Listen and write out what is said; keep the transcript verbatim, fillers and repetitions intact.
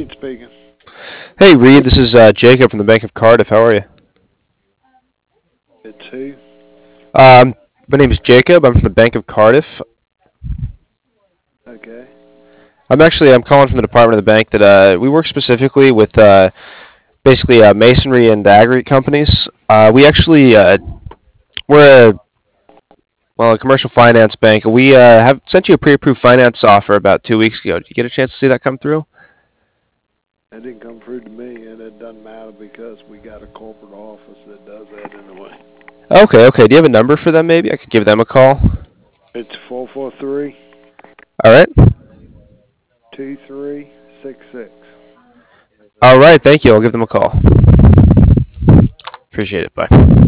Reed speaking. Hey Reed, this is uh, Jacob from the Bank of Cardiff. How are you? It's who? Um, my name is Jacob. I'm from the Bank of Cardiff. Okay. I'm actually I'm calling from the department of the bank that uh, we work specifically with uh, basically uh, masonry and aggregate companies. Uh, we actually uh, we're a well a commercial finance bank. We uh, have sent you a pre-approved finance offer about two weeks ago. Did you get a chance to see that come through? That didn't come through to me, and it doesn't matter because we got a corporate office that does that anyway. Okay, okay. Do you have a number for them? Maybe I could give them a call. It's four four three, All right. two three six six. All right. Thank you. I'll give them a call. Appreciate it. Bye.